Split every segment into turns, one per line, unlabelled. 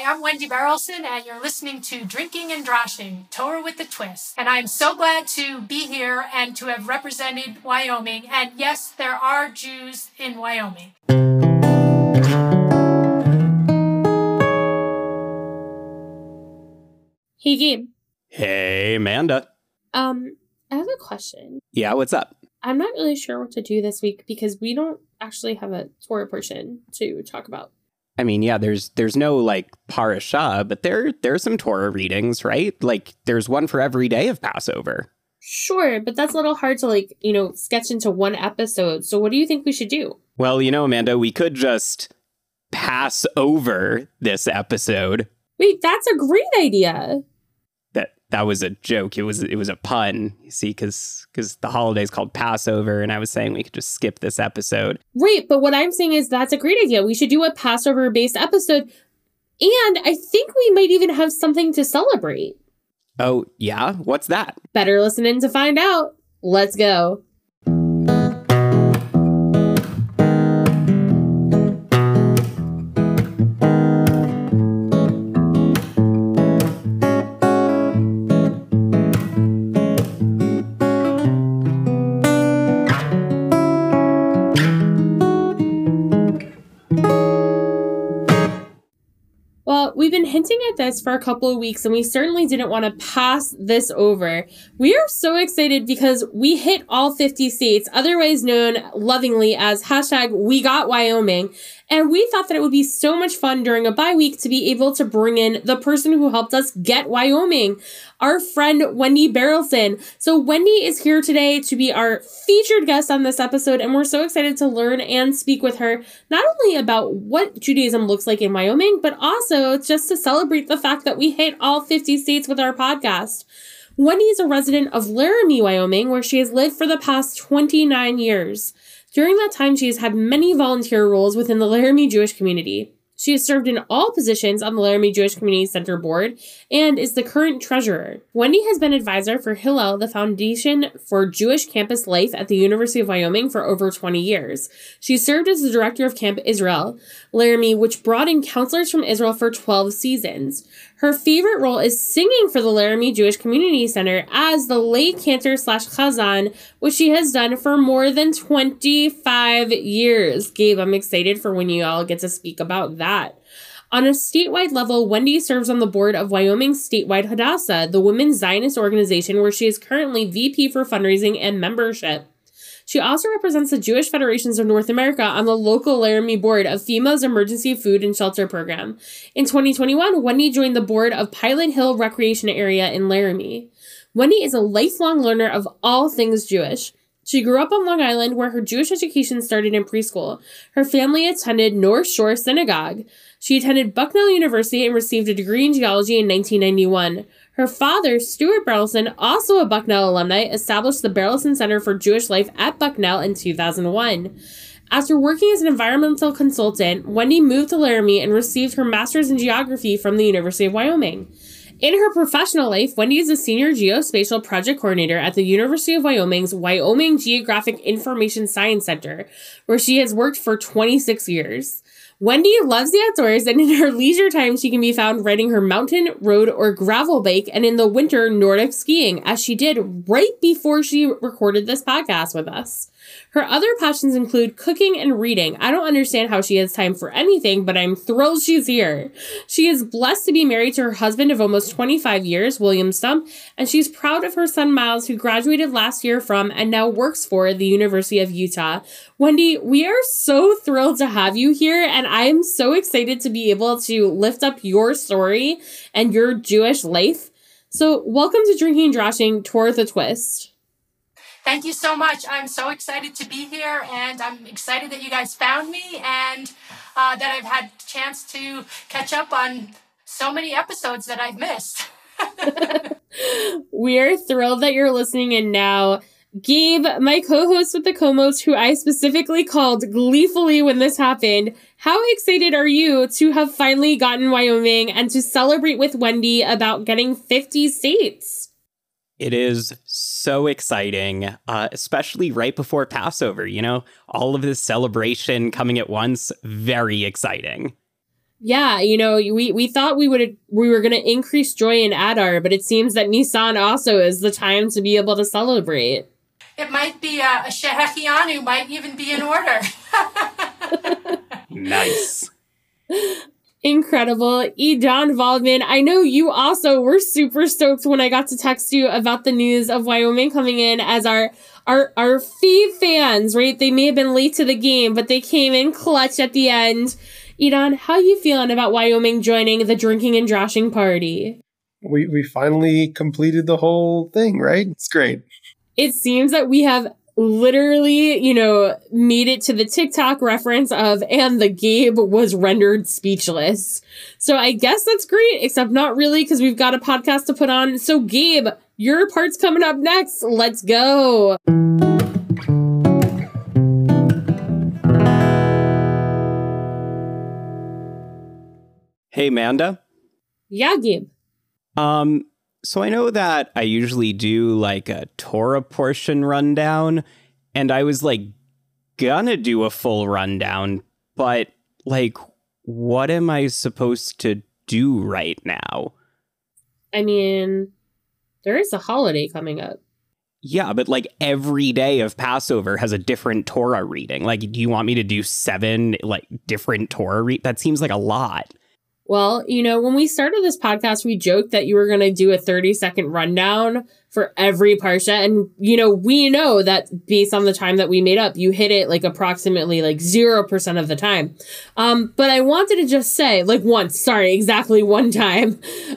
Hi, I'm Wendy Barrelson, and you're listening to Drinking and Droshing, Torah with a Twist. And I'm so glad to be here and to have represented Wyoming. And yes, there are Jews in Wyoming.
Hey, Gabe.
Hey, Amanda.
I have a question.
Yeah, what's up?
I'm not really sure what to do this week because we don't actually have a Torah portion to talk about.
I mean, yeah, there's no, like, parasha, but there's some Torah readings, right? Like, there's one for every day of Passover.
Sure, but that's a little hard to, sketch into one episode. So what do you think we should do?
Well, Amanda, we could just pass over this episode.
Wait, that's a great idea.
That was a joke. It was a pun, you see, because the holiday's called Passover, and I was saying we could just skip this episode.
Right, but what I'm saying is that's a great idea. We should do a Passover-based episode, and I think we might even have something to celebrate.
Oh, yeah? What's that?
Better listen in to find out. Let's go. We've been hinting at this for a couple of weeks, and we certainly didn't want to pass this over. We are so excited because we hit all 50 states, otherwise known lovingly as #WeGotWyoming. And we thought that it would be so much fun during a bye week to be able to bring in the person who helped us get Wyoming, our friend Wendy Barrelson. So Wendy is here today to be our featured guest on this episode, and we're so excited to learn and speak with her, not only about what Judaism looks like in Wyoming, but also just to celebrate the fact that we hit all 50 states with our podcast. Wendy is a resident of Laramie, Wyoming, where she has lived for the past 29 years. During that time, she has had many volunteer roles within the Laramie Jewish community. She has served in all positions on the Laramie Jewish Community Center board and is the current treasurer. Wendy has been advisor for Hillel, the Foundation for Jewish Campus Life at the University of Wyoming, for over 20 years. She served as the director of Camp Israel, Laramie, which brought in counselors from Israel for 12 seasons. Her favorite role is singing for the Laramie Jewish Community Center as the lay cantor / chazan, which she has done for more than 25 years. Gabe, I'm excited for when you all get to speak about that. On a statewide level, Wendy serves on the board of Wyoming's statewide Hadassah, the women's Zionist organization where she is currently VP for fundraising and membership. She also represents the Jewish Federations of North America on the local Laramie board of FEMA's Emergency Food and Shelter Program. In 2021, Wendy joined the board of Pilot Hill Recreation Area in Laramie. Wendy is a lifelong learner of all things Jewish. She grew up on Long Island, where her Jewish education started in preschool. Her family attended North Shore Synagogue. She attended Bucknell University and received a degree in geology in 1991. Her father, Stuart Barrelson, also a Bucknell alumni, established the Barrelson Center for Jewish Life at Bucknell in 2001. After working as an environmental consultant, Wendy moved to Laramie and received her master's in geography from the University of Wyoming. In her professional life, Wendy is a senior geospatial project coordinator at the University of Wyoming's Wyoming Geographic Information Science Center, where she has worked for 26 years. Wendy loves the outdoors, and in her leisure time, she can be found riding her mountain, road, or gravel bike, and in the winter, Nordic skiing, as she did right before she recorded this podcast with us. Her other passions include cooking and reading. I don't understand how she has time for anything, but I'm thrilled she's here. She is blessed to be married to her husband of almost 25 years, William Stump, and she's proud of her son Miles, who graduated last year from and now works for the University of Utah. Wendy, we are so thrilled to have you here, and I am so excited to be able to lift up your story and your Jewish life. So welcome to Drinking and Droshing, Torah with a Twist.
Thank you so much. I'm so excited to be here, and I'm excited that you guys found me and that I've had a chance to catch up on so many episodes that I've missed.
We are thrilled that you're listening in now. Gabe, my co-host with the Comos, who I specifically called gleefully when this happened, how excited are you to have finally gotten Wyoming and to celebrate with Wendy about getting 50 states?
It is so exciting, especially right before Passover, all of this celebration coming at once, very exciting.
Yeah, we thought we were going to increase joy in Adar, but it seems that Nisan also is the time to be able to celebrate.
It might be a Shehechianu might even be in order.
Nice.
Incredible. Idan Waldman, I know you also were super stoked when I got to text you about the news of Wyoming coming in as our Fev fans, right? They may have been late to the game, but they came in clutch at the end. Idan, how you feeling about Wyoming joining the drinking and joshing party?
We finally completed the whole thing, right? It's great.
It seems that we have literally, made it to the TikTok reference of, and the Gabe was rendered speechless. So I guess that's great, except not really, because we've got a podcast to put on. So Gabe, your part's coming up next. Let's go.
Hey, Amanda.
Yeah, Gabe.
So I know that I usually do like a Torah portion rundown, and I was like gonna do a full rundown, but like, what am I supposed to do right now?
I mean, there is a holiday coming up.
Yeah, but like every day of Passover has a different Torah reading. Like, do you want me to do 7 like different Torah That seems like a lot.
Well, when we started this podcast, we joked that you were going to do a 30-second rundown for every parsha. And, we know that based on the time that we made up, you hit it like approximately like 0% of the time. But I wanted to just say exactly one time.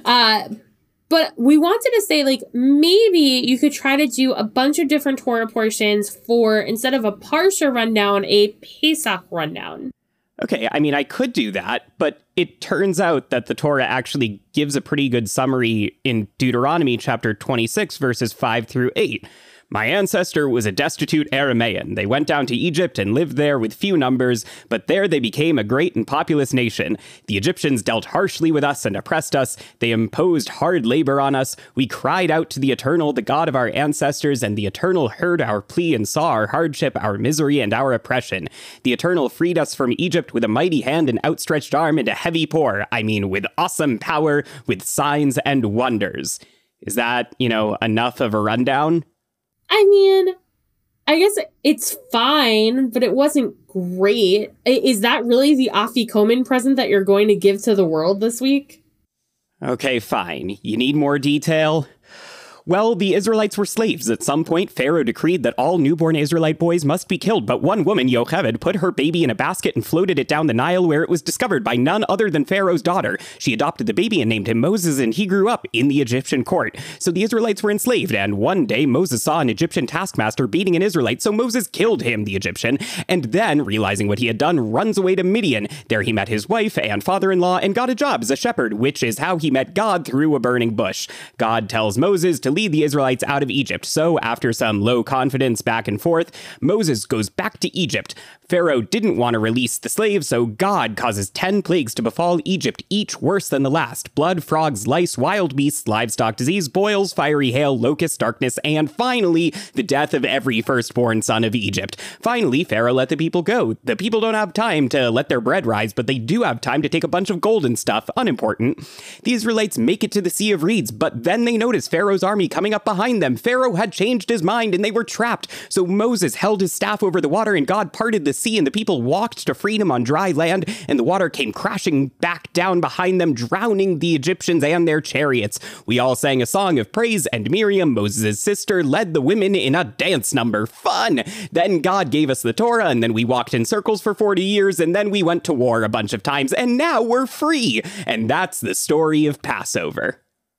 But we wanted to say, like, maybe you could try to do a bunch of different Torah portions for, instead of a parsha rundown, a Pesach rundown.
Okay, I mean, I could do that, but it turns out that the Torah actually gives a pretty good summary in Deuteronomy chapter 26, verses 5 through 8. My ancestor was a destitute Aramaean. They went down to Egypt and lived there with few numbers, but there they became a great and populous nation. The Egyptians dealt harshly with us and oppressed us. They imposed hard labor on us. We cried out to the Eternal, the God of our ancestors, and the Eternal heard our plea and saw our hardship, our misery, and our oppression. The Eternal freed us from Egypt with a mighty hand and outstretched arm and a heavy pour. I mean, with awesome power, with signs and wonders. Is that, enough of a rundown?
I mean, I guess it's fine, but it wasn't great. Is that really the Afikomen present that you're going to give to the world this week?
Okay, fine. You need more detail? Well, the Israelites were slaves. At some point, Pharaoh decreed that all newborn Israelite boys must be killed, but one woman, Yocheved, put her baby in a basket and floated it down the Nile, where it was discovered by none other than Pharaoh's daughter. She adopted the baby and named him Moses, and he grew up in the Egyptian court. So the Israelites were enslaved, and one day Moses saw an Egyptian taskmaster beating an Israelite, so Moses killed him, the Egyptian, and then, realizing what he had done, runs away to Midian. There he met his wife and father-in-law and got a job as a shepherd, which is how he met God through a burning bush. God tells Moses to lead the Israelites out of Egypt. So after some low confidence back and forth, Moses goes back to Egypt. Pharaoh didn't want to release the slaves, so God causes 10 plagues to befall Egypt, each worse than the last. Blood, frogs, lice, wild beasts, livestock disease, boils, fiery hail, locusts, darkness, and finally, the death of every firstborn son of Egypt. Finally, Pharaoh let the people go. The people don't have time to let their bread rise, but they do have time to take a bunch of gold and stuff, unimportant. The Israelites make it to the Sea of Reeds, but then they notice Pharaoh's army coming up behind them. Pharaoh had changed his mind and they were trapped. So Moses held his staff over the water and God parted the sea and the people walked to freedom on dry land and the water came crashing back down behind them, drowning the Egyptians and their chariots. We all sang a song of praise and Miriam, Moses' sister, led the women in a dance number. Fun! Then God gave us the Torah and then we walked in circles for 40 years and then we went to war a bunch of times and now we're free. And that's the story of Passover.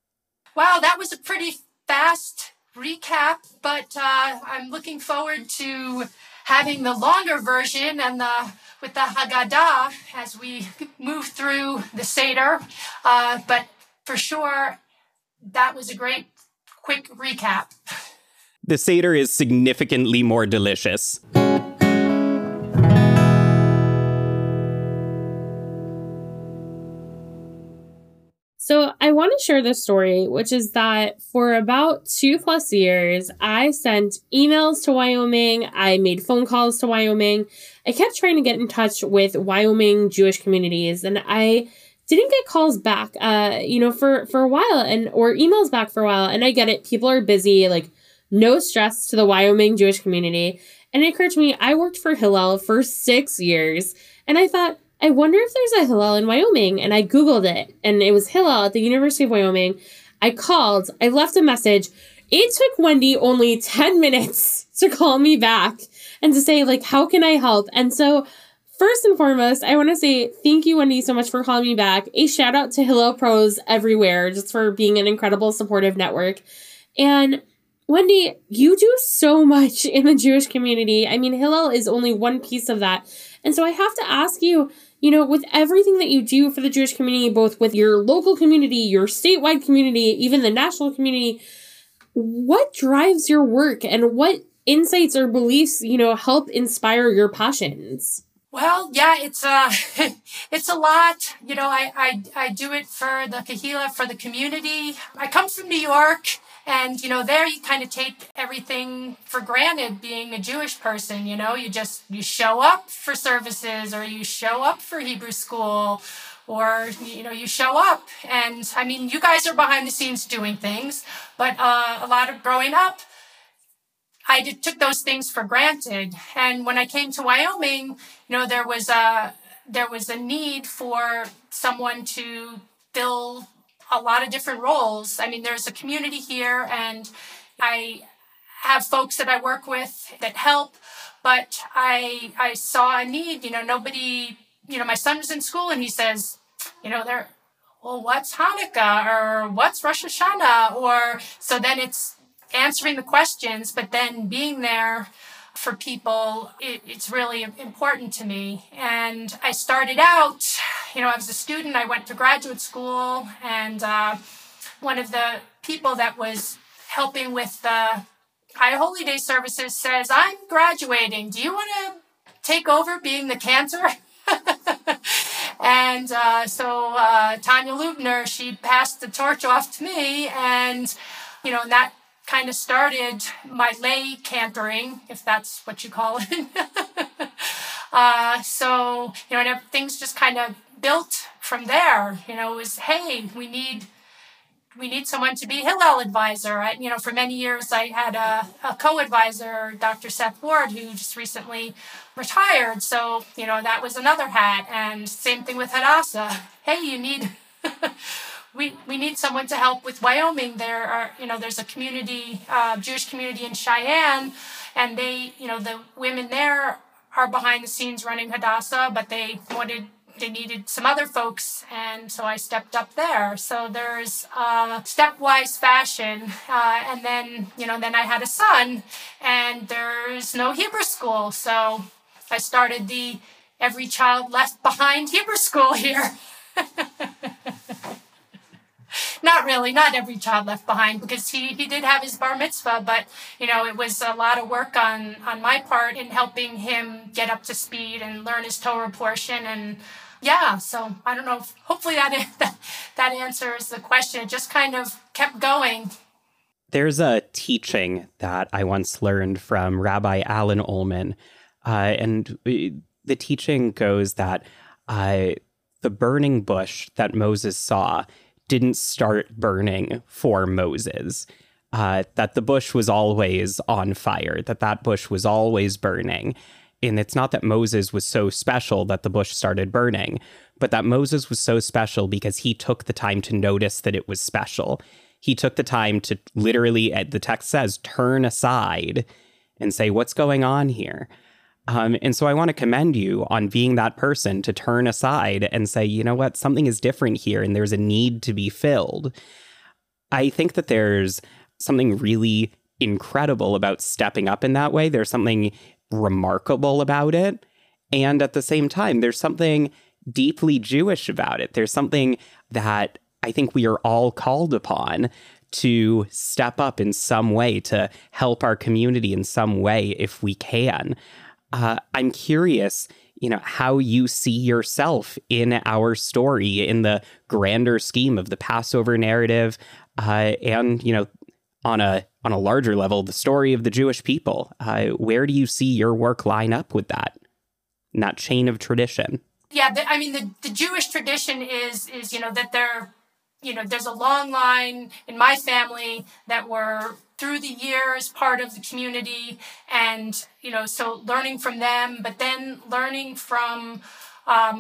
Wow, that was a pretty fast recap, but I'm looking forward to having the longer version and with the Haggadah as we move through the Seder. But for sure, that was a great quick recap.
The Seder is significantly more delicious.
So I want to share this story, which is that for about 2+ years, I sent emails to Wyoming. I made phone calls to Wyoming. I kept trying to get in touch with Wyoming Jewish communities, and I didn't get calls back, for a while, or emails back for a while. And I get it. People are busy, like no stress to the Wyoming Jewish community. And it occurred to me, I worked for Hillel for 6 years, and I thought, I wonder if there's a Hillel in Wyoming. And I Googled it, and it was Hillel at the University of Wyoming. I called, I left a message. It took Wendy only 10 minutes to call me back and to say, like, how can I help? And so first and foremost, I want to say thank you, Wendy, so much for calling me back. A shout out to Hillel Pros everywhere, just for being an incredible supportive network. And Wendy, you do so much in the Jewish community. I mean, Hillel is only one piece of that. And so I have to ask you, with everything that you do for the Jewish community, both with your local community, your statewide community, even the national community, what drives your work and what insights or beliefs, help inspire your passions?
Well, yeah, it's a lot. I do it for the Kahila, for the community. I come from New York. And, there you kind of take everything for granted being a Jewish person, you show up for services, or you show up for Hebrew school, or, you show up. And I mean, you guys are behind the scenes doing things, but a lot of growing up, I took those things for granted. And when I came to Wyoming, there was a need for someone to fill a lot of different roles. I mean, there's a community here, and I have folks that I work with that help, but I saw a need. Nobody, my son was in school, and he says, what's Hanukkah, or what's Rosh Hashanah? Or so then it's answering the questions, but then being there for people, it's really important to me. And I started out, I was a student. I went to graduate school, and one of the people that was helping with the High Holy Day services says, I'm graduating. Do you want to take over being the cantor? And so Tanya Lubner, she passed the torch off to me, and, and that kind of started my lay cantoring, if that's what you call it. And things just kind of built from there. It was, hey, we need someone to be Hillel advisor. For many years, I had a co-advisor, Dr. Seth Ward, who just recently retired. So, that was another hat. And same thing with Hadassah. Hey, you need... We need someone to help with Wyoming. There's a community, Jewish community in Cheyenne, and they, the women there are behind the scenes running Hadassah, but they needed some other folks, and so I stepped up there. So there's stepwise fashion, and then, then I had a son, and there's no Hebrew school, so I started the Every Child Left Behind Hebrew School here. Not really, not every child left behind, because he did have his bar mitzvah, but, it was a lot of work on my part in helping him get up to speed and learn his Torah portion. And yeah, so I don't know, hopefully that answers the question. It just kind of kept going.
There's a teaching that I once learned from Rabbi Alan Ullman, and the teaching goes that the burning bush that Moses saw didn't start burning for Moses, that the bush was always on fire, that bush was always burning. And it's not that Moses was so special that the bush started burning, but that Moses was so special because he took the time to notice that it was special. He took the time to literally, the text says, turn aside and say, what's going on here? And so I want to commend you on being that person to turn aside and say, you know what, something is different here and there's a need to be filled. I think that there's something really incredible about stepping up in that way. There's something remarkable about it. And at the same time, there's something deeply Jewish about it. There's something that I think we are all called upon to step up in some way, to help our community in some way if we can. I'm curious, how you see yourself in our story in the grander scheme of the Passover narrative, and on a larger level, the story of the Jewish people. Where do you see your work line up with that, in that chain of tradition?
Yeah, the Jewish tradition is that there's a long line in my family that were through the years part of the community, and so learning from them, but then learning from a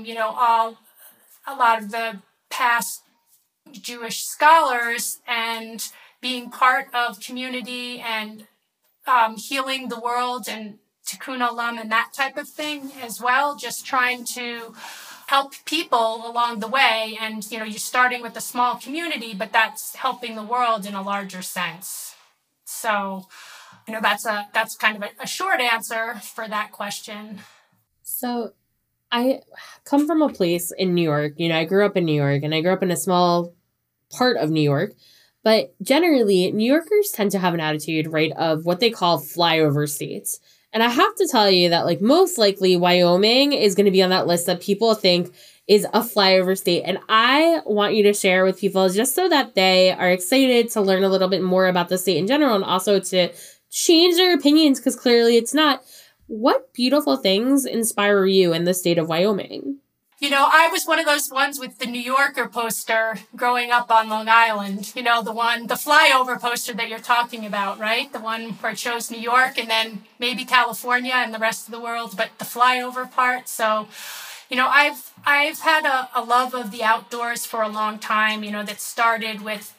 lot of the past Jewish scholars, and being part of community and healing the world and tikkun olam and that type of thing as well, just trying to help people along the way. And, you're starting with a small community, but that's helping the world in a larger sense. So, that's kind of a short answer for that question.
So I come from a place in New York. I grew up in New York, and I grew up in a small part of New York. But generally, New Yorkers tend to have an attitude, right, of what they call flyover states. And I have to tell you that, most likely Wyoming is going to be on that list that people think is a flyover state. And I want you to share with people just so that they are excited to learn a little bit more about the state in general, and also to change their opinions, because clearly it's not. What beautiful things inspire you in the state of Wyoming?
I was one of those ones with the New Yorker poster growing up on Long Island. The flyover poster that you're talking about, right? The one where it shows New York and then maybe California and the rest of the world, but the flyover part. So, I've had a love of the outdoors for a long time, that started with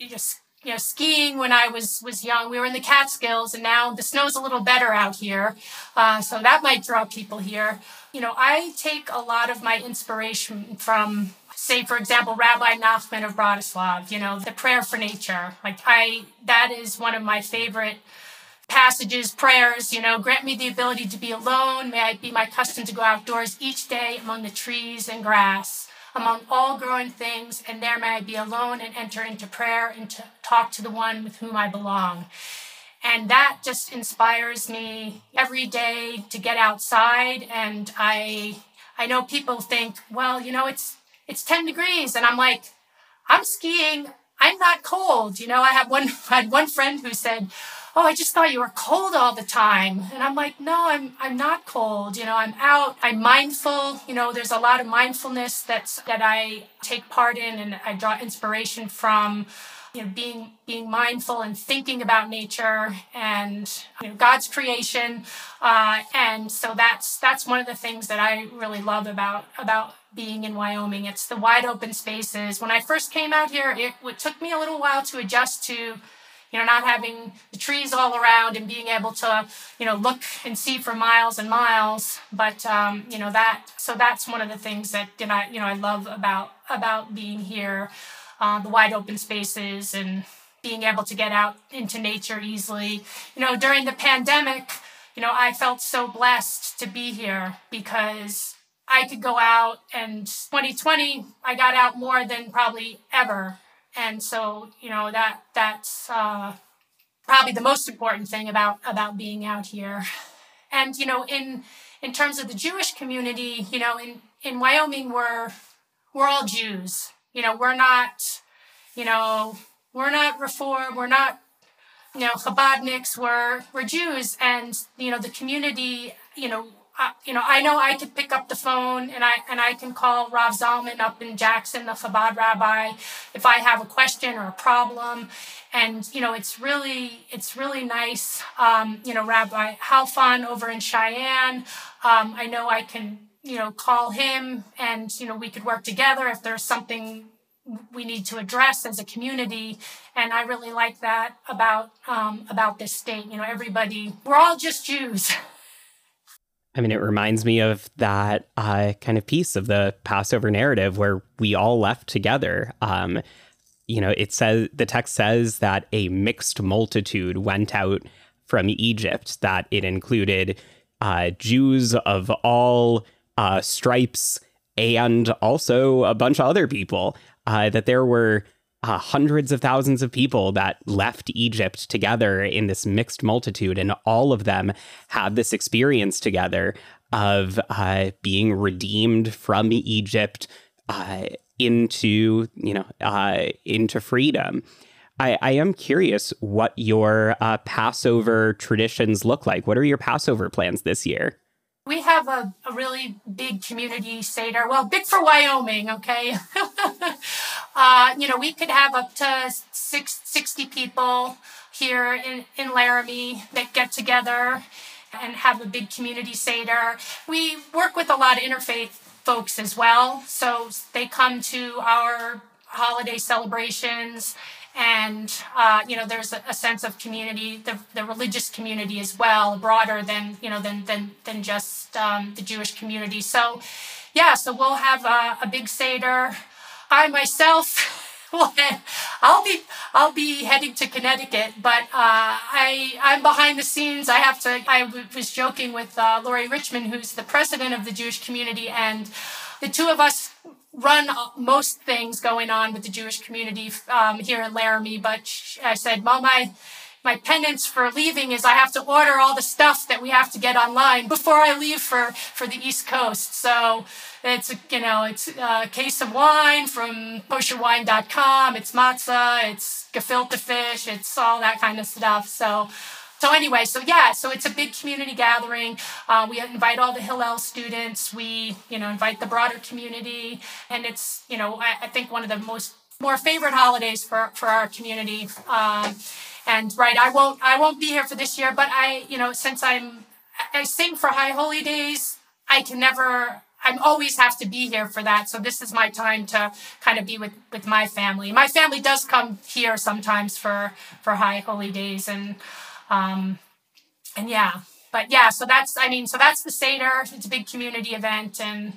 skiing when I was young. We were in the Catskills, and now the snow's a little better out here. So that might draw people here. I take a lot of my inspiration from, say, for example, Rabbi Nachman of Bratislav, the prayer for nature. That is one of my favorite passages, prayers, grant me the ability to be alone. May it be my custom to go outdoors each day among the trees and grass, among all growing things, and there may I be alone and enter into prayer and to talk to the one with whom I belong. And that just inspires me every day to get outside. And I know people think, well, it's 10 degrees. And I'm like, I'm skiing. I'm not cold. I had one friend who said, oh, I just thought you were cold all the time. And I'm like, no, I'm not cold. I'm out. I'm mindful. There's a lot of mindfulness that I take part in, and I draw inspiration from, being mindful and thinking about nature and God's creation. And so that's one of the things that I really love about being in Wyoming. It's the wide open spaces. When I first came out here, it took me a little while to adjust to not having the trees all around and being able to, look and see for miles and miles. But, so that's one of the things that I love about being here, the wide open spaces and being able to get out into nature easily. During the pandemic, I felt so blessed to be here because I could go out, and 2020, I got out more than probably ever. And so, that's probably the most important thing about being out here. And, in terms of the Jewish community, in Wyoming, we're all Jews. We're not Reform, we're not, Chabadniks, we're Jews. And, the community, I know I could pick up the phone and I can call Rav Zalman up in Jackson, the Chabad rabbi, if I have a question or a problem. And, it's really nice. Rabbi Halfon over in Cheyenne, I know I can, call him and, we could work together if there's something we need to address as a community. And I really like that about this state. Everybody, we're all just Jews.
I mean, it reminds me of that kind of piece of the Passover narrative where we all left together. It says, the text says that a mixed multitude went out from Egypt, that it included Jews of all stripes and also a bunch of other people, that there were hundreds of thousands of people that left Egypt together in this mixed multitude, and all of them had this experience together of being redeemed from Egypt into freedom. I am curious what your Passover traditions look like. What are your Passover plans this year?
We have a really big community Seder. Well, big for Wyoming, okay? We could have up to 60 people here in Laramie that get together and have a big community Seder. We work with a lot of interfaith folks as well. So they come to our holiday celebrations. And, there's a sense of community, the religious community as well, broader than just the Jewish community. So, so we'll have a big Seder. I myself, I'll be heading to Connecticut, but I'm behind the scenes. I was joking with Lori Richmond, who's the president of the Jewish community, and the two of us run most things going on with the Jewish community here in Laramie. But I said, well, my penance for leaving is I have to order all the stuff that we have to get online before I leave for the East Coast. So it's a case of wine from kosherwine.com. It's matzah, it's gefilte fish, it's all that kind of stuff. So anyway, so it's a big community gathering. We invite all the Hillel students. We, invite the broader community. And it's, I think one of the more favorite holidays for our community. And right, I won't be here for this year, but since I sing for High Holy Days, I always have to be here for that. So this is my time to kind of be with my family. My family does come here sometimes for High Holy Days so that's the Seder. It's a big community event, and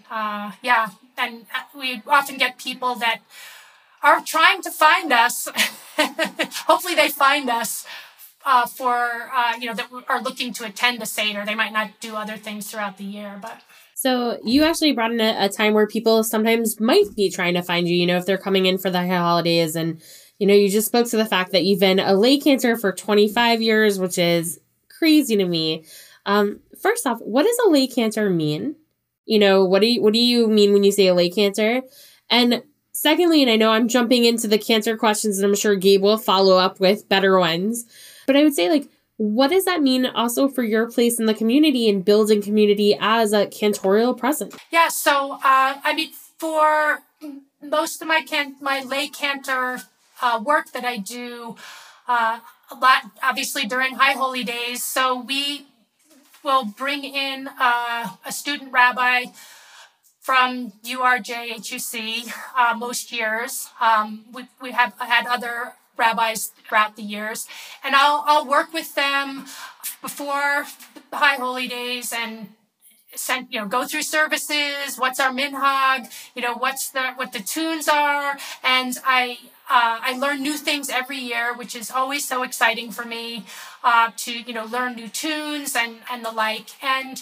we often get people that are trying to find us. Hopefully they find us that are looking to attend a Seder. They might not do other things throughout the year, but.
So you actually brought in a time where people sometimes might be trying to find you, if they're coming in for the holidays. And, you just spoke to the fact that you've been a lay cantor for 25 years, which is crazy to me. First off, what does a lay cantor mean? What do you mean when you say a lay cantor? And secondly, and I know I'm jumping into the cantor questions, and I'm sure Gabe will follow up with better ones, but I would say, what does that mean also for your place in the community and building community as a cantorial presence?
Yeah, so, for most of my lay cantor work that I do, a lot, obviously, during High Holy Days. So we will bring in a student rabbi from URJHUC most years. We have had other rabbis throughout the years, and I'll work with them before the High Holy Days and go through services. What's our minhag? What the tunes are, and I learn new things every year, which is always so exciting for me to learn new tunes and the like. And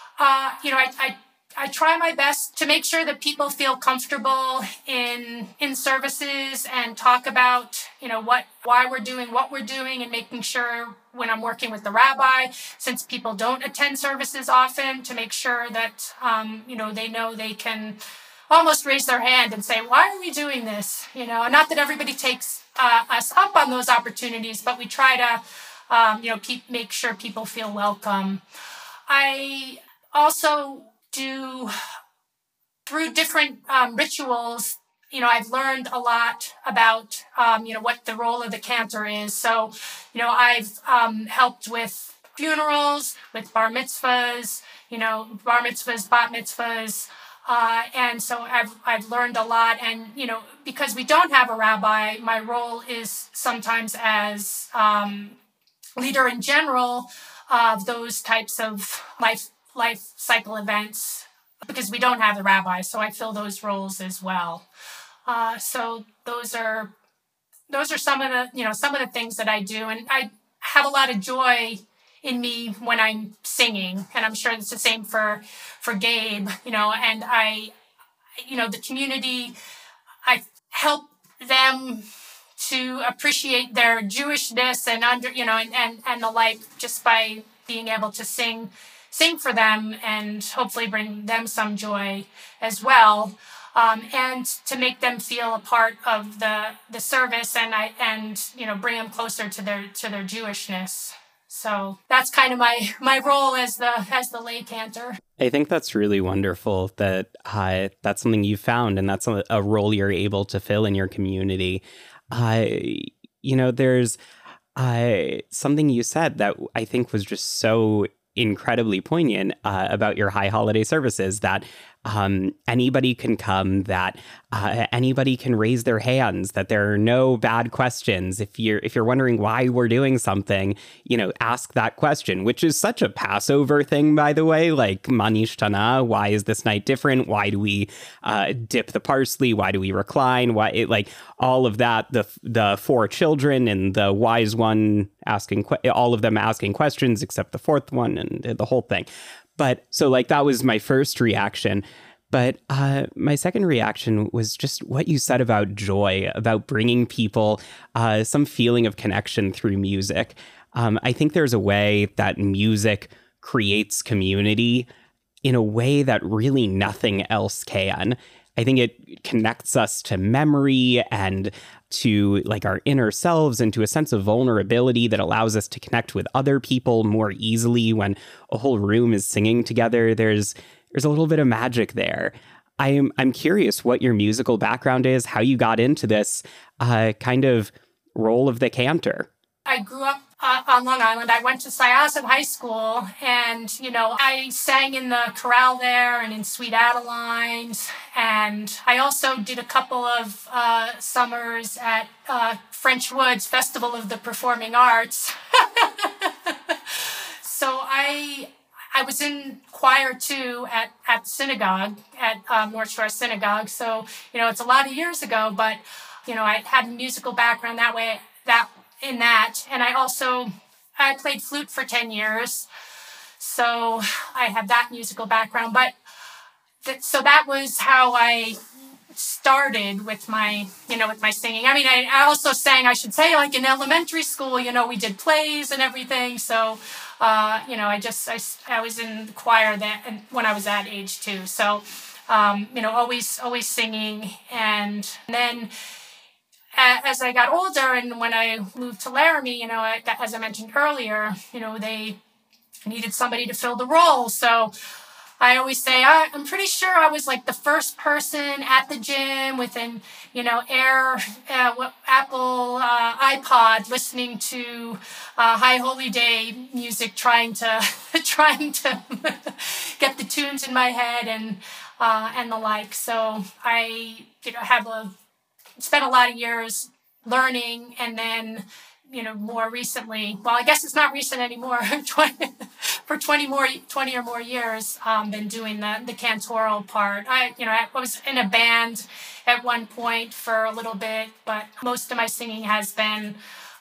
I try my best to make sure that people feel comfortable in services and talk about why we're doing what we're doing, and making sure when I'm working with the rabbi, since people don't attend services often, to make sure that they know they can almost raise their hand and say, why are we doing this? Not that everybody takes us up on those opportunities, but we try to make sure people feel welcome. I also do, through different rituals, I've learned a lot about, what the role of the cantor is. So, I've helped with funerals, with bar mitzvahs, bat mitzvahs. And so I've learned a lot. And, because we don't have a rabbi, my role is sometimes as leader in general of those types of life cycle events, because we don't have the rabbi. So I fill those roles as well. So those are some of the things that I do. And I have a lot of joy in me when I'm singing, and I'm sure it's the same for Gabe, and the community, I help them to appreciate their Jewishness and and the like, just by being able to sing sing for them and hopefully bring them some joy as well. And to make them feel a part of the service and bring them closer to their Jewishness. So that's kind of my role as the lay cantor.
I think that's really wonderful that that's something you found, and that's a role you're able to fill in your community. There's something you said that I think was just so incredibly poignant about your high holiday services, that anybody can come, that anybody can raise their hands, that there are no bad questions. If you're wondering why we're doing something, ask that question, which is such a Passover thing, by the way, like Manish Tana, why is this night different? Why do we dip the parsley? Why do we recline? All of that, the four children and the wise one asking, all of them asking questions except the fourth one, and the whole thing. But so that was my first reaction. But my second reaction was just what you said about joy, about bringing people some feeling of connection through music. I think there's a way that music creates community in a way that really nothing else can. I think it connects us to memory and to our inner selves, and to a sense of vulnerability that allows us to connect with other people more easily. When a whole room is singing together, there's a little bit of magic there. I'm curious what your musical background is, how you got into this kind of role of the cantor.
I grew up on Long Island. I went to Syosset High School, and, I sang in the chorale there and in Sweet Adelines. And I also did a couple of summers at French Woods Festival of the Performing Arts. So I was in choir too at synagogue, at North Shore Synagogue. So, it's a lot of years ago, but, I had a musical background that way, and I played flute for 10 years. So I have that musical background, but so that was how I started with my singing. I mean, I also sang, I should say, in elementary school, we did plays and everything. So, I was in the choir when I was that age too. So, always singing. And then as I got older and when I moved to Laramie, as I mentioned earlier, they needed somebody to fill the role. So I always say, I'm pretty sure I was the first person at the gym with an, Apple iPod listening to High Holy Day music, trying to get the tunes in my head and the like. So I, spent a lot of years learning, and then, more recently, well, I guess it's not recent anymore, for 20 or more years, been doing the cantoral part. I was in a band at one point for a little bit, but most of my singing has been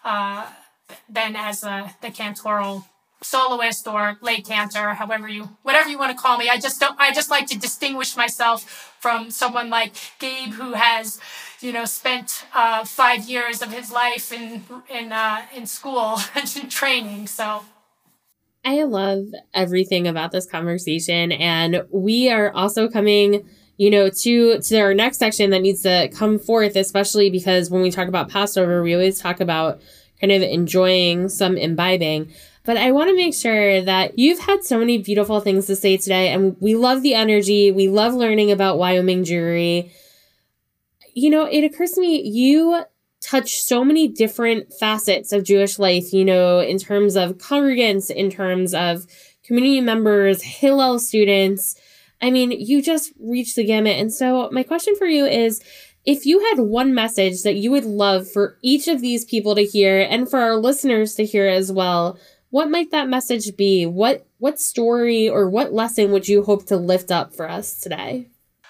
as the cantoral soloist or lay cantor, whatever you want to call me. I just like to distinguish myself from someone like Gabe, who has, spent 5 years of his life in school and training. So
I love everything about this conversation, and we are also coming, to our next section that needs to come forth, especially because when we talk about Passover, we always talk about kind of enjoying some imbibing. But I want to make sure that you've had so many beautiful things to say today, and we love the energy. We love learning about Wyoming Jewry. It occurs to me, you touch so many different facets of Jewish life, in terms of congregants, in terms of community members, Hillel students. I mean, you just reach the gamut. And so my question for you is, if you had one message that you would love for each of these people to hear, and for our listeners to hear as well, what might that message be? What story or what lesson would you hope to lift up for us today?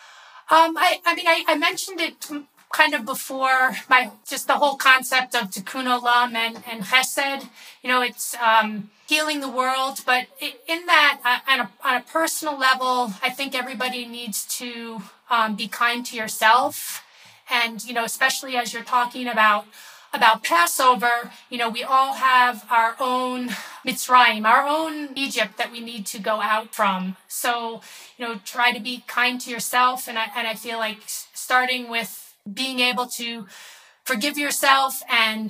I mentioned it kind of before, just the whole concept of tikkun olam and chesed. It's healing the world, but in that, on a personal level, I think everybody needs to be kind to yourself, and especially as you're talking about about Passover, we all have our own Mitzrayim, our own Egypt that we need to go out from. So, try to be kind to yourself. And I feel like starting with being able to forgive yourself and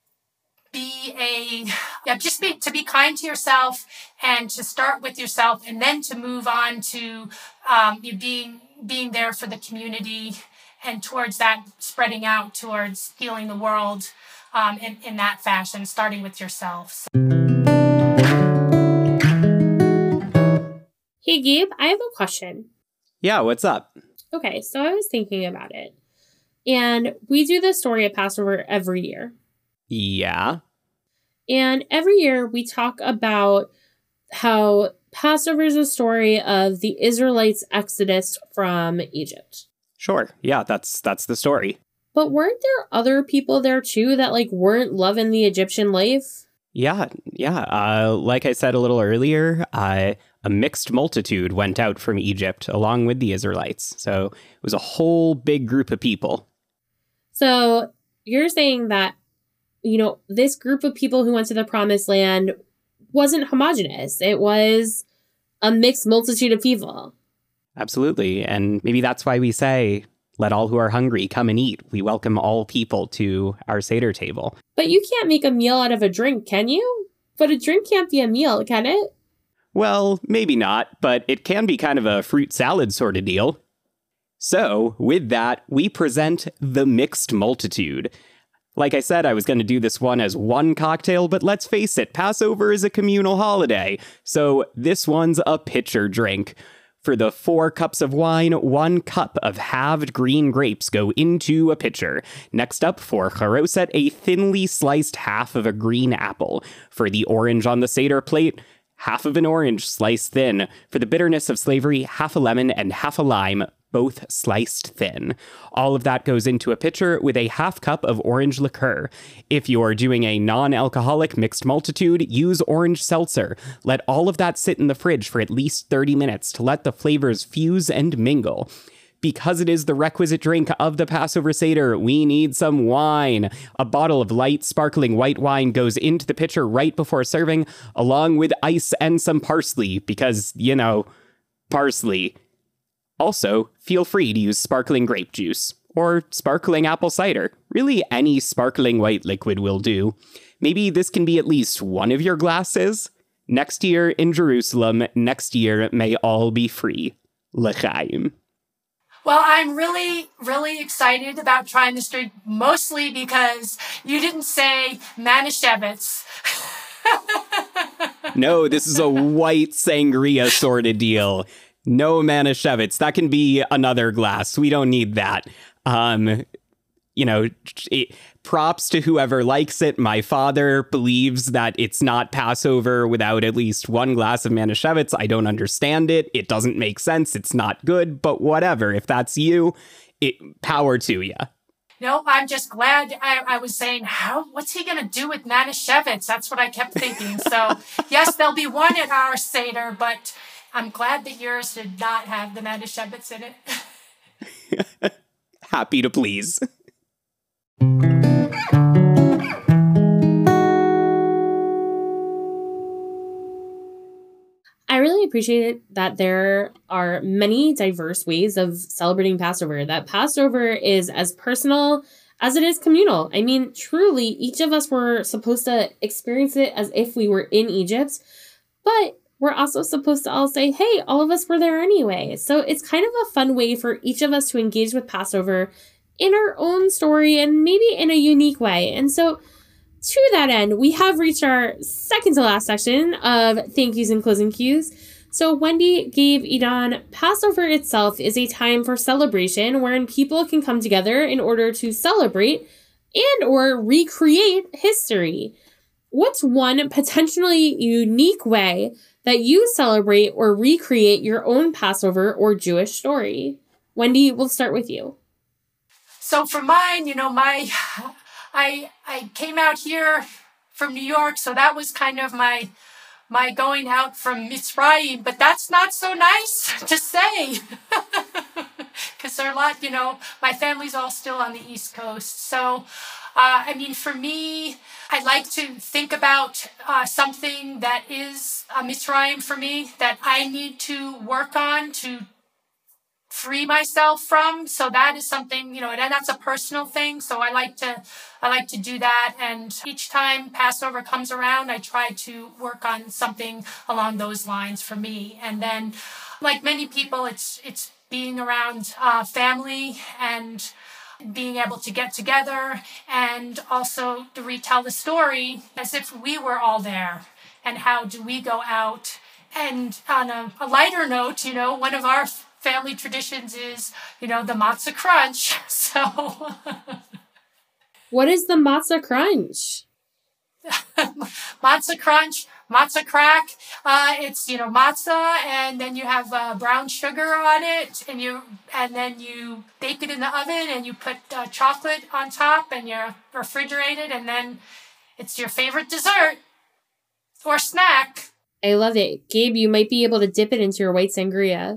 to be kind to yourself and to start with yourself and then to move on to you being there for the community and towards that spreading out towards healing the world in that fashion, starting with yourself.
Hey, Gabe, I have a question.
Yeah, what's up?
Okay, so I was thinking about it. And we do the story of Passover every year.
Yeah.
And every year we talk about how Passover is a story of the Israelites' exodus from Egypt.
Sure. Yeah, that's the story.
But weren't there other people there too that weren't loving the Egyptian life?
Yeah. Like I said a little earlier, a mixed multitude went out from Egypt along with the Israelites. So it was a whole big group of people.
So you're saying that, this group of people who went to the Promised Land wasn't homogenous. It was a mixed multitude of people.
Absolutely. And maybe that's why we say, let all who are hungry come and eat. We welcome all people to our Seder table.
But you can't make a meal out of a drink, can you? But a drink can't be a meal, can it?
Well, maybe not, but it can be kind of a fruit salad sort of deal. So, with that, we present the mixed multitude. Like I said, I was going to do this one as one cocktail, but let's face it, Passover is a communal holiday, so this one's a pitcher drink. For the 4 cups of wine, 1 cup of halved green grapes go into a pitcher. Next up, for charoset, a thinly sliced half of a green apple. For the orange on the Seder plate, half of an orange sliced thin. For the bitterness of slavery, half a lemon and half a lime, both sliced thin. All of that goes into a pitcher with a half cup of orange liqueur. If you're doing a non-alcoholic mixed multitude, use orange seltzer. Let all of that sit in the fridge for at least 30 minutes to let the flavors fuse and mingle. Because it is the requisite drink of the Passover Seder, we need some wine. A bottle of light, sparkling white wine goes into the pitcher right before serving, along with ice and some parsley, because, parsley. Also, feel free to use sparkling grape juice, or sparkling apple cider. Really, any sparkling white liquid will do. Maybe this can be at least one of your glasses. Next year in Jerusalem, next year may all be free. L'chaim.
Well, I'm really, really excited about trying this drink, mostly because you didn't say Manischewitz.
No, this is a white sangria sort of deal. No Manischewitz. That can be another glass. We don't need that. Props to whoever likes it. My father believes that it's not Passover without at least 1 glass of Manischewitz. I don't understand it. It doesn't make sense. It's not good, but whatever. If that's you, power to you.
No, I'm just glad I was saying, what's he going to do with Manischewitz? That's what I kept thinking. So, yes, there'll be one at our Seder, but I'm glad that yours did not have the Manischewitz in it.
Happy to please.
I really appreciate that there are many diverse ways of celebrating Passover, that Passover is as personal as it is communal. I mean, truly, each of us were supposed to experience it as if we were in Egypt, but we're also supposed to all say, hey, all of us were there anyway. So it's kind of a fun way for each of us to engage with Passover in our own story and maybe in a unique way. And so to that end, we have reached our second to last section of thank yous and closing cues. So Wendy gave Idan, Passover itself is a time for celebration wherein people can come together in order to celebrate and or recreate history. What's one potentially unique way that you celebrate or recreate your own Passover or Jewish story? Wendy, we'll start with you.
So for mine, I came out here from New York, so that was kind of my going out from Mitzrayim, but that's not so nice to say because there are a lot, my family's all still on the East Coast. So, for me, I like to think about something that is a Mitzrayim for me that I need to work on to free myself from. So that is something, and that's a personal thing. So I like to do that. And each time Passover comes around, I try to work on something along those lines for me. And then, like many people, it's being around family and being able to get together and also to retell the story as if we were all there. And how do we go out? And on a lighter note, one of our family traditions is, the matzah crunch. So,
what is the matzah crunch?
Matzah crunch, matzah crack. It's matzah, and then you have brown sugar on it, and then you bake it in the oven, and you put chocolate on top, and you refrigerate it, and then it's your favorite dessert or snack.
I love it, Gabe. You might be able to dip it into your white sangria.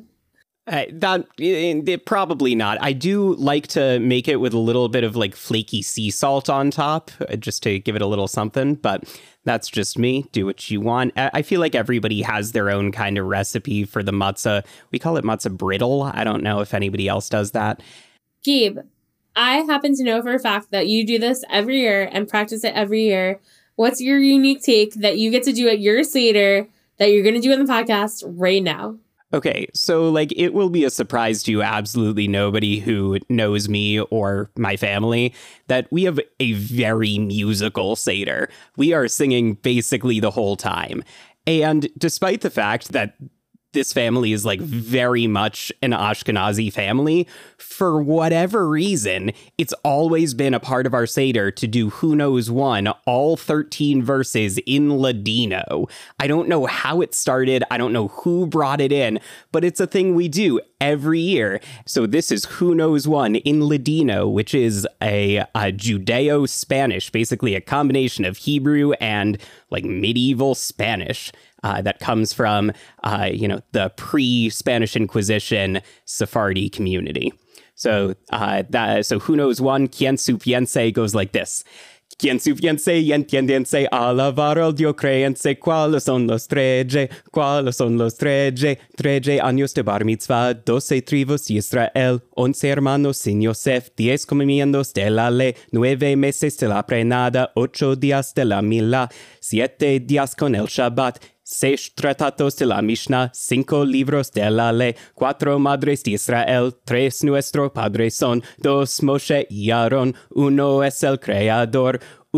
Probably not. I do like to make it with a little bit of like flaky sea salt on top, just to give it a little something, but that's just me. Do what you want. I feel like everybody has their own kind of recipe for the matzah. We call it matzah brittle. I don't know if anybody else does that.
Gabe, I happen to know for a fact that you do this every year and practice it every year. What's your unique take that you get to do at your Seder that you're going to do in the podcast right now?
Okay, so it will be a surprise to absolutely nobody who knows me or my family that we have a very musical Seder. We are singing basically the whole time. And despite the fact that this family is very much an Ashkenazi family, for whatever reason, it's always been a part of our Seder to do Who Knows One, all 13 verses in Ladino. I don't know how it started. I don't know who brought it in, but it's a thing we do every year. So this is Who Knows One in Ladino, which is a Judeo-Spanish, basically a combination of Hebrew and medieval Spanish. That comes from, the pre-Spanish Inquisition Sephardi community. So Who Knows One, Quien Supiense goes like this. Quien supiense y entiendense alabar al Dio creense, cuáles son los trece años de bar mitzvah, 12 tribus de Israel, 11 hermanos sin Yosef, 10 comiendos de la ley, 9 meses de la prenada, 8 días de la mila, 7 días con el Shabbat, 6 tratados de la Mishnah, 5 libros de la ley, 4 madres de Israel, 3 nuestro padre son, 2 Moshe y Aarón, 1 es el creador,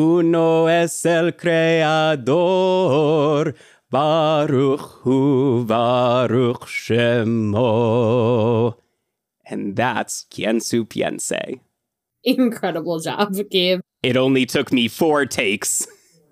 Baruch Hu, Baruch Shemo. And that's Quien Supiense.
Incredible job, Gabe.
It only took me 4 takes.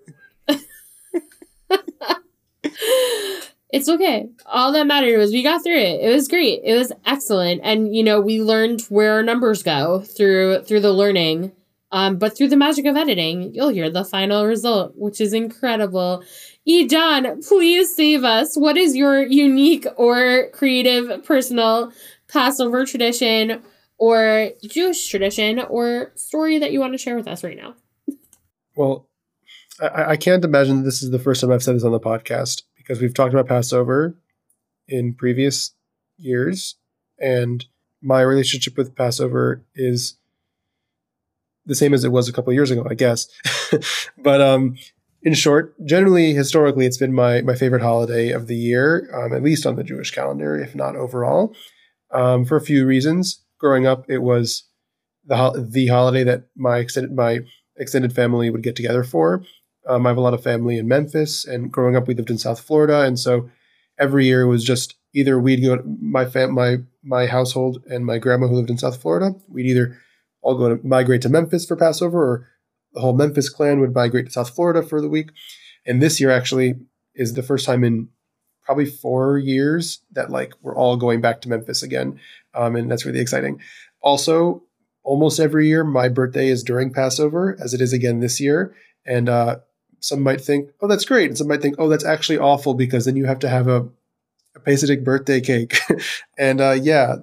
It's okay. All that mattered was we got through it. It was great. It was excellent. And, we learned where our numbers go through the learning. But through the magic of editing, you'll hear the final result, which is incredible. John, please save us. What is your unique or creative personal Passover tradition or Jewish tradition or story that you want to share with us right now?
Well, I can't imagine that this is the first time I've said this on the podcast, because we've talked about Passover in previous years, and my relationship with Passover is the same as it was a couple of years ago, I guess. But in short, generally, historically, it's been my favorite holiday of the year, at least on the Jewish calendar, if not overall, for a few reasons. Growing up, it was the holiday that my extended family would get together for. I have a lot of family in Memphis, and growing up, we lived in South Florida. And so every year it was just either we'd go to my household and my grandma who lived in South Florida, we'd either all migrate to Memphis for Passover, or the whole Memphis clan would migrate to South Florida for the week. And this year actually is the first time in probably 4 years that we're all going back to Memphis again. And that's really exciting. Also, almost every year, my birthday is during Passover, as it is again this year. And some might think, oh, that's great. And some might think, oh, that's actually awful, because then you have to have a Pesach birthday cake. And that's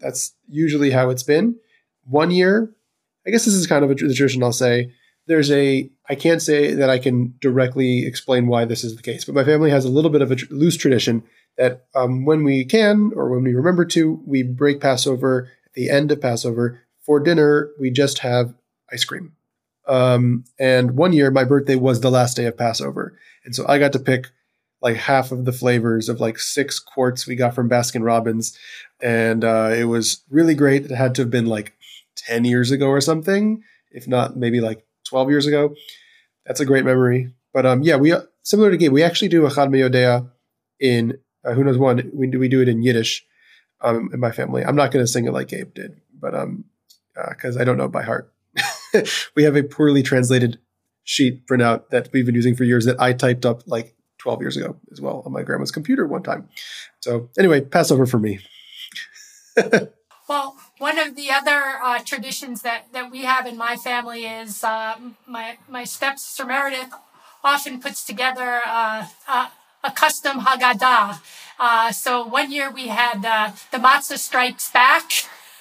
That's usually how it's been. One year, I guess this is kind of a tradition, I'll say. I can't say that I can directly explain why this is the case, but my family has a little bit of a loose tradition that when we can or when we remember to, we break Passover at the end of Passover. For dinner, we just have ice cream. And one year, my birthday was the last day of Passover. And so I got to pick like half of the flavors of like 6 quarts we got from Baskin Robbins. And it was really great. It had to have been like 10 years ago or something, if not maybe like 12 years ago. That's a great memory. But yeah, we similar to Gabe, we actually do a Chad Me'odea in who knows one. We do it in Yiddish in my family. I'm not going to sing it like Gabe did, but because I don't know it by heart. We have a poorly translated sheet printout that we've been using for years that I typed up like 12 years ago as well on my grandma's computer one time. So anyway, Passover for me.
Well, one of the other traditions that we have in my family is my stepsister Meredith often puts together a custom Haggadah. So one year we had the Matzah Strikes Back.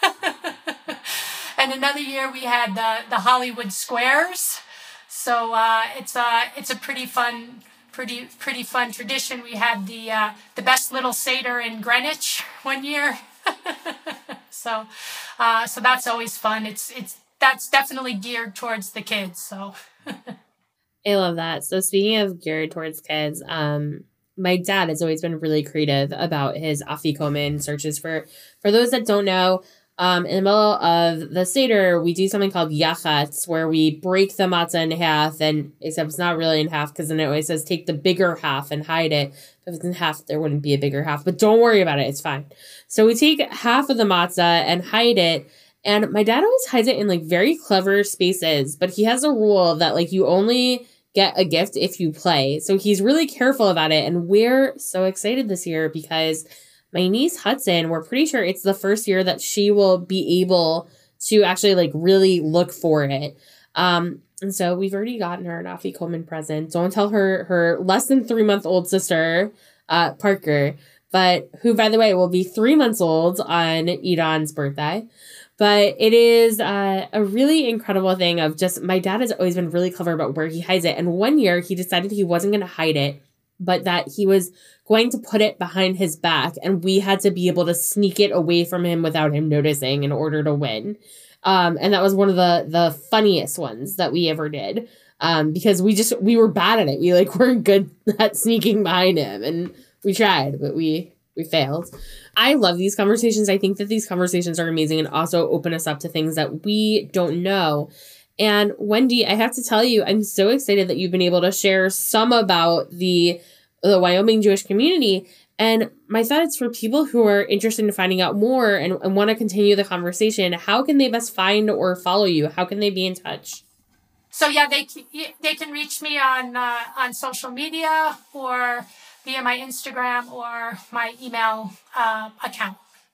And another year we had the Hollywood Squares. So it's a pretty fun tradition. We had the best little Seder in Greenwich one year. So that's always fun. That's definitely geared towards the kids. So
I love that. So speaking of geared towards kids, my dad has always been really creative about his afikomen searches. For those that don't know, in the middle of the Seder, we do something called yachatz, where we break the matzah in half, and except it's not really in half, because then it always says take the bigger half and hide it. If it's in half, there wouldn't be a bigger half, but don't worry about it. It's fine. So we take half of the matzah and hide it, and my dad always hides it in like very clever spaces, but he has a rule that like you only get a gift if you play. So he's really careful about it, and we're so excited this year because my niece Hudson, we're pretty sure it's the first year that she will be able to actually like really look for it. And so we've already gotten her an afikomen present. Don't tell her less than 3-month-old sister, Parker, but who, by the way, will be 3 months old on Idan's birthday. But it is a really incredible thing of just, my dad has always been really clever about where he hides it. And one year he decided he wasn't going to hide it, but that he was going to put it behind his back, and we had to be able to sneak it away from him without him noticing in order to win. And that was one of the funniest ones that we ever did, because we were bad at it. We like weren't good at sneaking behind him, and we tried, but we failed. I love these conversations. I think that these conversations are amazing and also open us up to things that we don't know. And Wendy, I have to tell you, I'm so excited that you've been able to share some about the Wyoming Jewish community. And my thought is for people who are interested in finding out more and want to continue the conversation, how can they best find or follow you? How can they be in touch?
So yeah, they can reach me on social media or via my Instagram or my email account.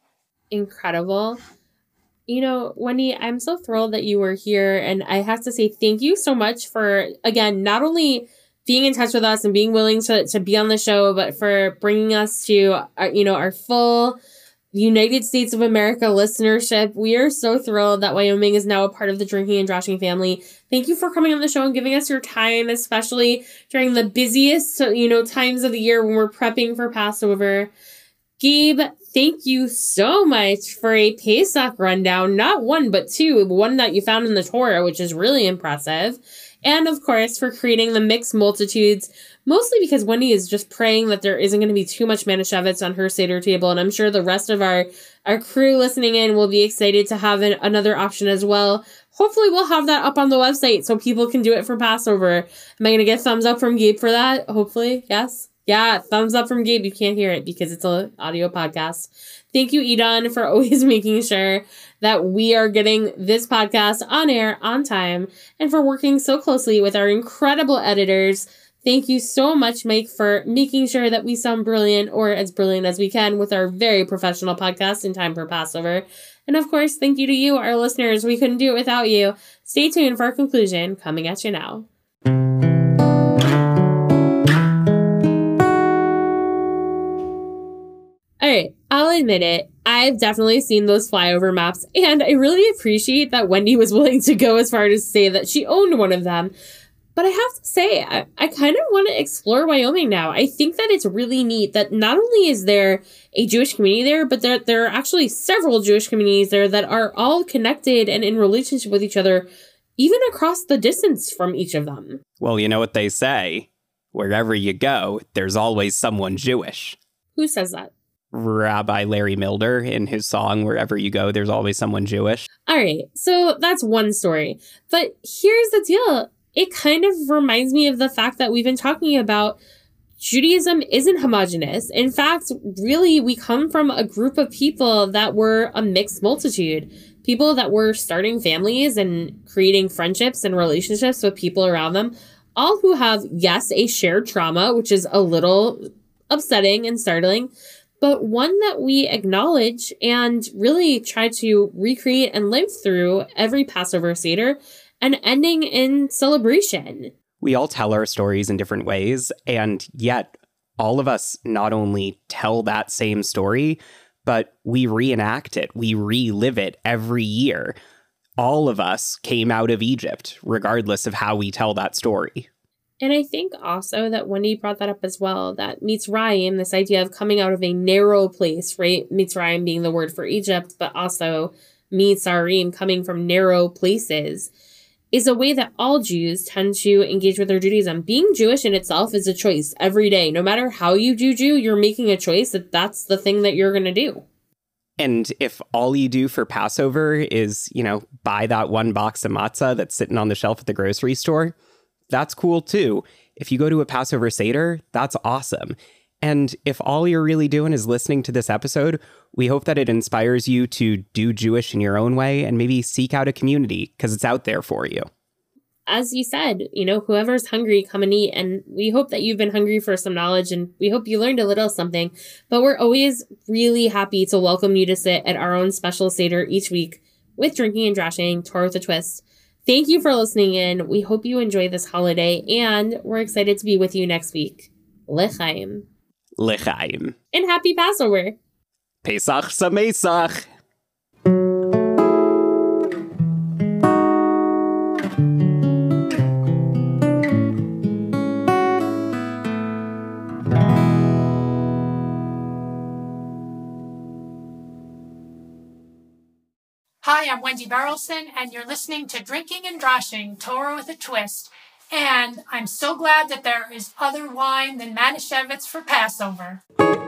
Incredible. You know, Wendy, I'm so thrilled that you were here. And I have to say thank you so much for, again, not only being in touch with us and being willing to be on the show, but for bringing us to, our full United States of America listenership. We are so thrilled that Wyoming is now a part of the Drinking and Joshing family. Thank you for coming on the show and giving us your time, especially during the busiest, times of the year when we're prepping for Passover. Gabe, thank you so much for a Pesach rundown. Not one, but two. One that you found in the Torah, which is really impressive. And of course, for creating the mixed multitudes, mostly because Wendy is just praying that there isn't going to be too much Manischewitz on her Seder table. And I'm sure the rest of our crew listening in will be excited to have another option as well. Hopefully we'll have that up on the website so people can do it for Passover. Am I going to get thumbs up from Gabe for that? Hopefully, yes. Yeah, thumbs up from Gabe. You can't hear it because it's an audio podcast. Thank you, Idan, for always making sure that we are getting this podcast on air on time and for working so closely with our incredible editors. Thank you so much, Mike, for making sure that we sound brilliant or as brilliant as we can with our very professional podcast in time for Passover. And of course, thank you to you, our listeners. We couldn't do it without you. Stay tuned for our conclusion coming at you now. All right, I'll admit it. I've definitely seen those flyover maps, and I really appreciate that Wendy was willing to go as far as to say that she owned one of them. But I have to say, I kind of want to explore Wyoming now. I think that it's really neat that not only is there a Jewish community there, but there are actually several Jewish communities there that are all connected and in relationship with each other, even across the distance from each of them.
Well, you know what they say. Wherever you go, there's always someone Jewish.
Who says that?
Rabbi Larry Milder in his song, Wherever You Go, There's Always Someone Jewish.
All right, so that's one story. But here's the deal. It kind of reminds me of the fact that we've been talking about Judaism isn't homogenous. In fact, really, we come from a group of people that were a mixed multitude. People that were starting families and creating friendships and relationships with people around them, all who have, yes, a shared trauma, which is a little upsetting and startling, but one that we acknowledge and really try to recreate and live through every Passover Seder and ending in celebration.
We all tell our stories in different ways, and yet all of us not only tell that same story, but we reenact it, we relive it every year. All of us came out of Egypt, regardless of how we tell that story.
And I think also that Wendy brought that up as well, that Mitzrayim, this idea of coming out of a narrow place, right? Mitzrayim being the word for Egypt, but also Mitzarim coming from narrow places, is a way that all Jews tend to engage with their Judaism. Being Jewish in itself is a choice every day. No matter how you do Jew, you're making a choice that that's the thing that you're going to do.
And if all you do for Passover is, buy that one box of matzah that's sitting on the shelf at the grocery store, that's cool too. If you go to a Passover Seder, that's awesome. And if all you're really doing is listening to this episode, we hope that it inspires you to do Jewish in your own way and maybe seek out a community because it's out there for you.
As you said, whoever's hungry, come and eat. And we hope that you've been hungry for some knowledge and we hope you learned a little something. But we're always really happy to welcome you to sit at our own special Seder each week with Drinking and Drashing, Torah with a Twist. Thank you for listening in. We hope you enjoy this holiday and we're excited to be with you next week. L'chaim.
L'chaim.
And happy Passover.
Pesach Sameach.
Hi, I'm Wendy Barrelson, and you're listening to Drinking and Drashing, Torah with a Twist. And I'm so glad that there is other wine than Manischewitz for Passover.